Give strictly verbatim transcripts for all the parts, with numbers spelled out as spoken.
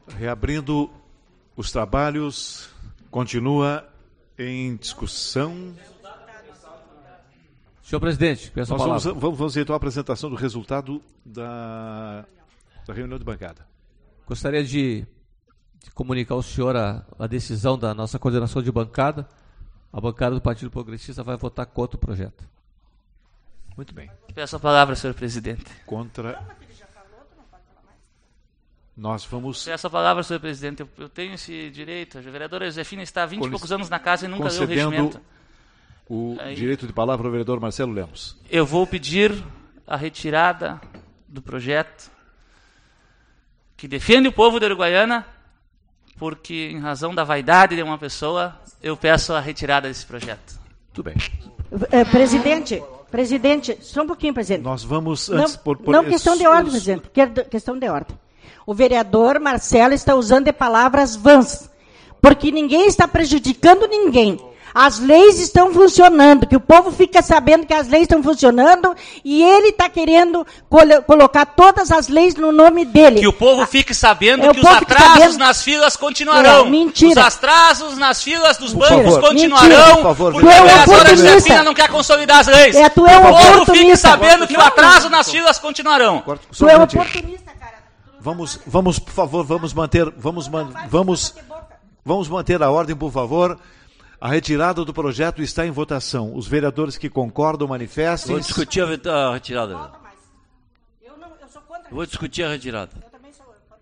Reabrindo os trabalhos, continua em discussão. Senhor presidente, peço a Nós palavra. vamos, vamos, vamos então à apresentação do resultado da, da reunião de bancada. Gostaria de, de comunicar ao senhor a, a decisão da nossa coordenação de bancada. A bancada do Partido Progressista vai votar contra o projeto. Muito bem. Peço a palavra, senhor presidente. Contra. Nós vamos. Peço a palavra, senhor presidente. Eu, eu tenho esse direito. A vereadora Josefina está há vinte e Con- poucos anos na casa e nunca leu o concedendo regimento. o Aí. direito de palavra ao vereador Marcelo Lemos. Eu vou pedir a retirada do projeto que defende o povo da Uruguaiana, porque, em razão da vaidade de uma pessoa, eu peço a retirada desse projeto. Tudo bem. Eh, presidente, presidente, só um pouquinho, presidente. Nós vamos Não, antes por, por não questão de ordem, os- presidente. que- Questão de ordem. O vereador Marcelo está usando de palavras vãs, porque ninguém está prejudicando ninguém. As leis estão funcionando, que o povo fica sabendo que as leis estão funcionando e ele está querendo colo- colocar todas as leis no nome dele. Que o povo fique sabendo É, o que os povo fique atrasos sabendo- nas filas continuarão. É, mentira. Os atrasos nas filas dos Por bancos favor. continuarão, Mentira. Por favor, porque Tu é a um vereadora oportunista. Josefina não quer consolidar as leis. É, tu é um o povo fique oportunista. sabendo que o Não, atraso não. nas filas continuarão. Corta- só Tu um é um minutinho. oportunista, cara. Vamos, vamos, por favor, vamos manter, vamos, man- vamos, vamos manter a ordem, por favor. A retirada do projeto está em votação. Os vereadores que concordam manifestem. Vou discutir a vet- a retirada. Eu, não, eu sou contra. Vou discutir a retirada. Eu também sou contra.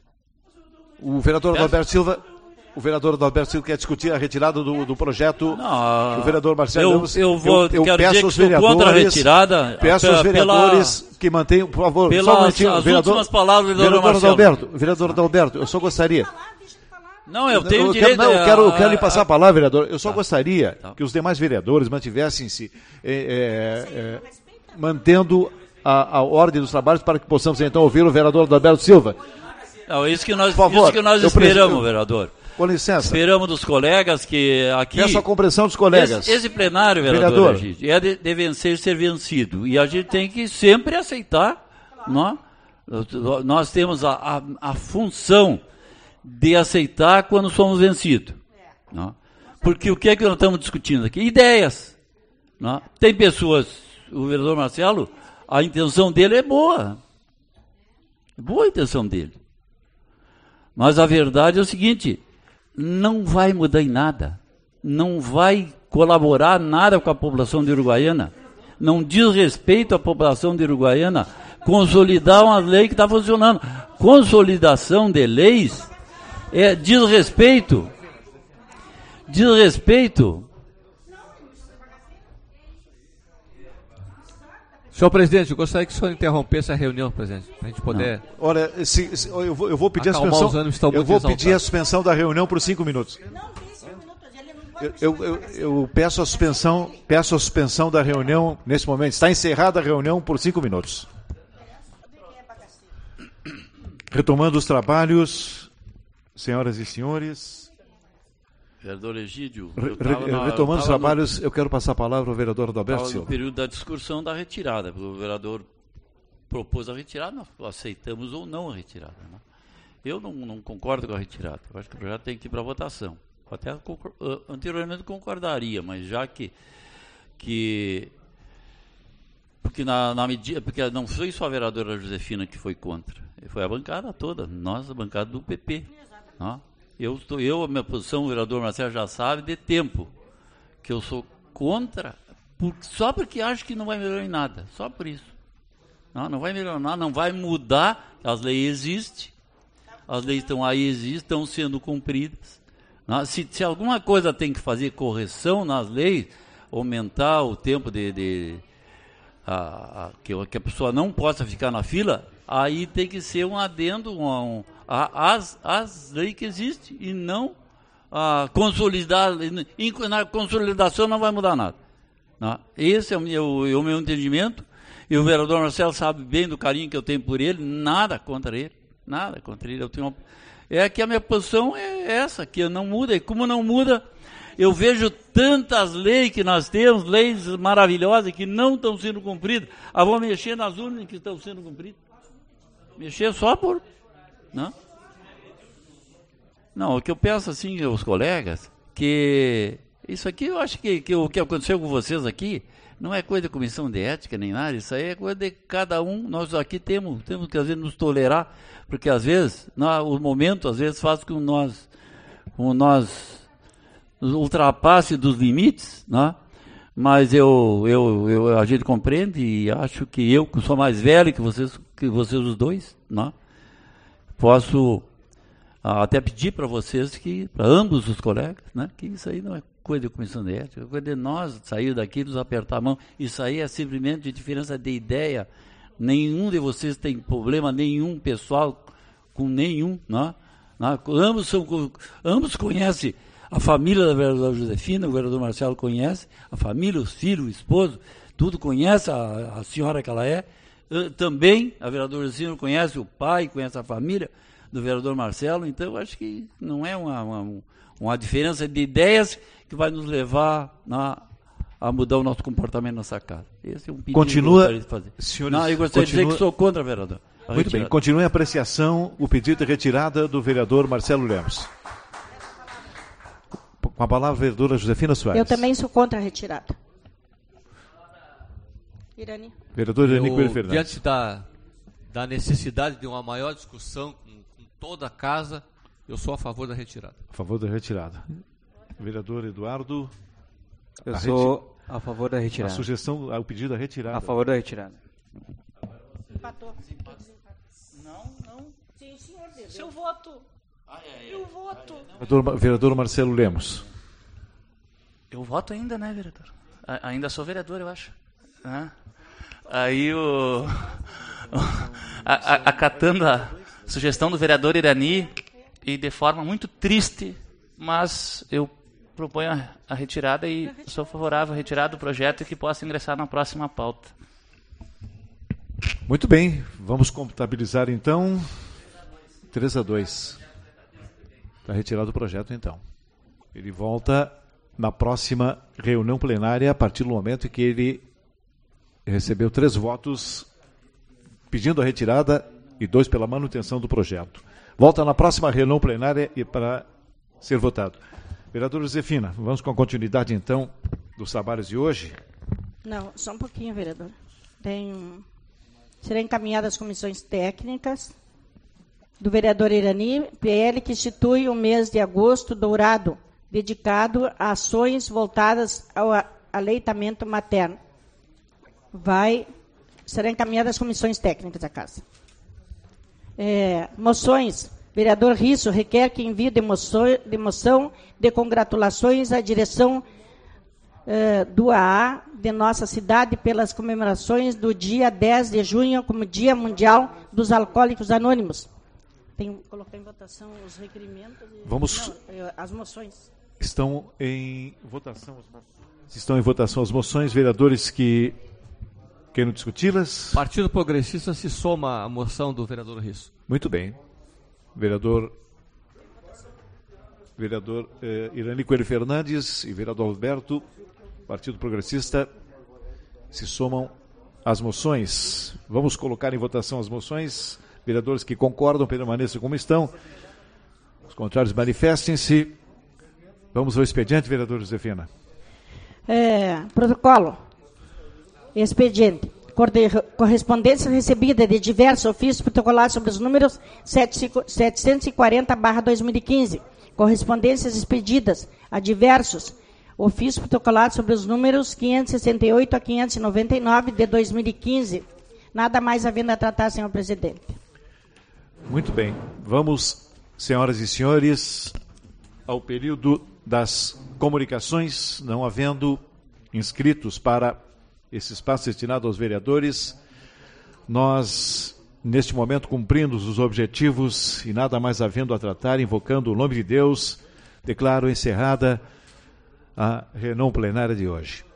O vereador Adalberto Silva, o vereador Adalberto Silva quer discutir a retirada do, do projeto. Não, o vereador Marcelo eu, Lemos. eu vou, eu, eu quero peço dizer que aos sou vereadores, contra a retirada. Peço pe- aos vereadores que mantenham, por favor, pelas só um momentinho. as vereador, últimas palavras do vereador vereador Marcelo. Adalberto, vereador Adalberto, eu só gostaria. Não, eu tenho eu direito quero, não, eu a- quero, eu quero lhe a- passar a palavra, vereador. Eu só Tá. gostaria Tá. que os demais vereadores mantivessem-se eh, eh, eh, mantendo a, a ordem dos trabalhos para que possamos então ouvir o vereador Adalberto Silva. Não, isso que nós, Por favor, isso que nós eu preciso- esperamos, eu- vereador. Com licença, Esperamos dos colegas que aqui... peço a compreensão dos colegas. Esse, esse plenário, vereador, Vereador. Egídio, é de, de vencer ser vencido. E a gente tem que sempre aceitar. Não? Nós temos a, a, a função de aceitar quando somos vencidos. Não? Porque o que é que nós estamos discutindo aqui? Ideias. Não? Tem pessoas, o vereador Marcelo, a intenção dele é boa. É boa a intenção dele. Mas a verdade é o seguinte, não vai mudar em nada. Não vai colaborar nada com a população de Uruguaiana. Não diz respeito à população de Uruguaiana consolidar uma lei que está funcionando. Consolidação de leis é, diz respeito. Diz respeito. Senhor presidente, eu gostaria que o senhor interrompesse a reunião, presidente, para a gente poder... Olha, se- se- eu, vou, eu vou pedir a Acalmar suspensão. os ânimos, estão Eu muito vou pedir a exaltados. suspensão da reunião por cinco minutos. Eu, eu, eu, eu peço a suspensão, peço a suspensão da reunião nesse momento. Está encerrada a reunião por cinco minutos. Retomando os trabalhos, senhoras e senhores, Vereador Egídio, re- eu tava re- na- retomando os tava no- trabalhos, eu quero passar a palavra ao vereador Adalberto Estava no Silva. período da discussão da retirada. O vereador propôs a retirada, nós aceitamos ou não a retirada. Né? Eu não, não concordo com a retirada. Eu acho que o projeto tem que ir para votação. Até concor- uh, anteriormente concordaria, mas já que, que porque na, na medida, porque não foi só a vereadora Josefina que foi contra, foi a bancada toda, nós, a bancada do P P. Né? Eu, estou, eu, a minha posição, o vereador Marcelo já sabe, de tempo, que eu sou contra, por, só porque acho que não vai melhorar em nada, só por isso. Não, não vai melhorar, não vai mudar, as leis existem, as leis estão aí, existem, estão sendo cumpridas. Não, se, se alguma coisa tem que fazer correção nas leis, aumentar o tempo de, de a, a, que, que a pessoa não possa ficar na fila, aí tem que ser um adendo um, um, a, as, as leis que existem e não a consolidar. Em, na consolidação não vai mudar nada. Não? Esse é o meu, é o meu entendimento. E o vereador Marcelo sabe bem do carinho que eu tenho por ele, nada contra ele, nada contra ele. Eu tenho uma, é que a minha posição é essa, que não muda. E como não muda, eu vejo tantas leis que nós temos, leis maravilhosas que não estão sendo cumpridas. Ah, vou mexer nas únicas que estão sendo cumpridas. Mexer só por... Não? Não, o que eu penso assim, os colegas, que isso aqui eu acho que, que o que aconteceu com vocês aqui não é coisa da comissão de ética nem nada, isso aí é coisa de cada um. Nós aqui temos, temos que às vezes nos tolerar, porque às vezes nós, o momento às vezes faz com que nós, com nós ultrapasse dos limites, né? Mas eu, eu, eu, a gente compreende e acho que eu, que sou mais velho que vocês, que vocês os dois, né? Posso até pedir para vocês, que para ambos os colegas, né, que isso aí não é coisa de comissão de ética, é coisa de nós sair daqui, nos apertar a mão. Isso aí é simplesmente de diferença de ideia. Nenhum de vocês tem problema nenhum pessoal com nenhum, né? Né? Ambos, são, ambos conhecem a família da vereadora Josefina, o vereador Marcelo conhece, a família, os filhos, o esposo, tudo conhece a, a senhora que ela é. Também a vereadora Josefina conhece o pai, conhece a família do vereador Marcelo. Então eu acho que não é uma, uma, uma diferença de ideias que vai nos levar na, a mudar o nosso comportamento nessa casa. Esse é um pedido continua, que eu gostaria de fazer. Senhores, não, eu gostaria continua, de dizer que sou contra, vereador. Muito retirada. Bem, continue a apreciação, o pedido de retirada do vereador Marcelo Lemos. Com a palavra, a vereadora Josefina Soares. Eu também sou contra a retirada. Irani. Vereador Irani Coelho Fernandes. Diante da, da necessidade de uma maior discussão com, com toda a casa, eu sou a favor da retirada. A favor da retirada. Vereador Eduardo. Eu sou reti... a favor da retirada. A sugestão, o pedido da retirada. A favor da retirada. Empatou. Não, não. Sim, senhor. Seu voto. Eu voto. Vereador, vereador Marcelo Lemos. Eu voto ainda, né, vereador? A, ainda sou vereador, eu acho. Ah. Aí o... a, a, acatando a sugestão do vereador Irani, e de forma muito triste, mas eu proponho a, a retirada e sou favorável à retirada do projeto e que possa ingressar na próxima pauta. Muito bem, vamos contabilizar então três a dois. Está retirado o projeto então. Ele volta na próxima reunião plenária a partir do momento em que ele recebeu três votos pedindo a retirada e dois pela manutenção do projeto. Volta na próxima reunião plenária e para ser votado. Vereadora Josefina, vamos com a continuidade então dos trabalhos de hoje? Não, só um pouquinho, vereador. Tem... Serão encaminhadas as comissões técnicas do vereador Irani, P L que institui o mês de agosto dourado, dedicado a ações voltadas ao aleitamento materno. Vai, serão encaminhadas as comissões técnicas da casa. É, moções. Vereador Risso requer que envie de moção de, moção de congratulações à direção é, do A A de nossa cidade pelas comemorações do dia dez de junho como Dia Mundial dos Alcoólicos Anônimos. Tem que colocar em votação os requerimentos. E, Vamos. Não, as moções. Estão em votação as moções. Estão em votação as moções, vereadores que queiram discuti-las. Partido Progressista se soma à moção do vereador Risso. Muito bem. Vereador vereador eh, Irani Coelho Fernandes e vereador Alberto, Partido Progressista, se somam às moções. Vamos colocar em votação as moções. Vereadores que concordam, permaneçam como estão. Os contrários, manifestem-se. Vamos ao expediente, vereador Josefina. É, protocolo. Expediente. Correspondência recebida de diversos ofícios protocolados sobre os números setecentos e quarenta barra dois mil e quinze. Correspondências expedidas a diversos ofícios protocolados sobre os números quinhentos e sessenta e oito a quinhentos e noventa e nove de dois mil e quinze. Nada mais havendo a tratar, senhor presidente. Muito bem. Vamos, senhoras e senhores, ao período das comunicações, não havendo inscritos para esse espaço destinado aos vereadores. Nós, neste momento, cumprindo os objetivos e nada mais havendo a tratar, invocando o nome de Deus, declaro encerrada a reunião plenária de hoje.